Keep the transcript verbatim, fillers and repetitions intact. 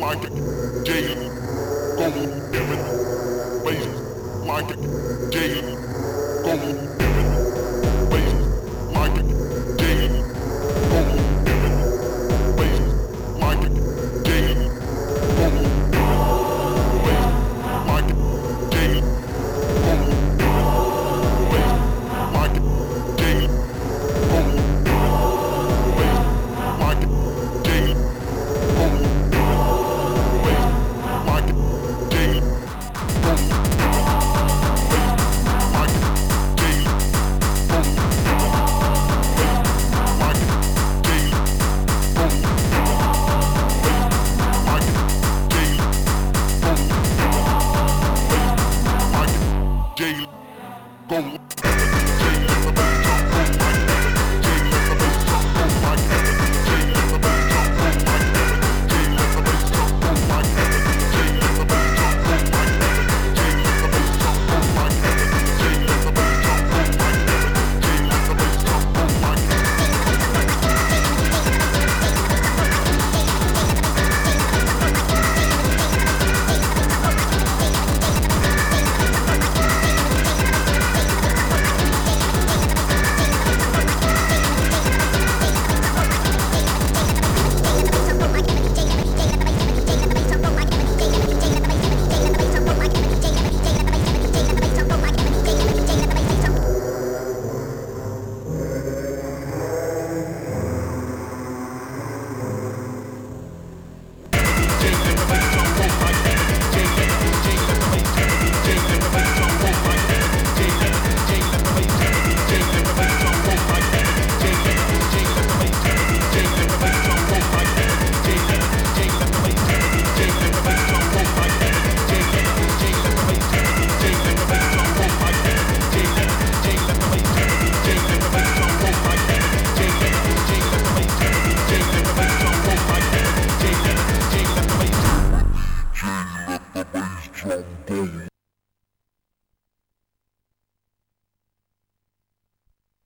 like it, Jay, go every bass, like it, Jay, go every bass, like it, Jay, go every bass, like it, Jay, go bass, like it, Jay, go bass, like it, Jay, go bass, like it, Jay, go like it, Jay, boom, like it, Jay, boom, like it, Jay, boom, like it, Jay, boom, like it, Jay, boom. Boom.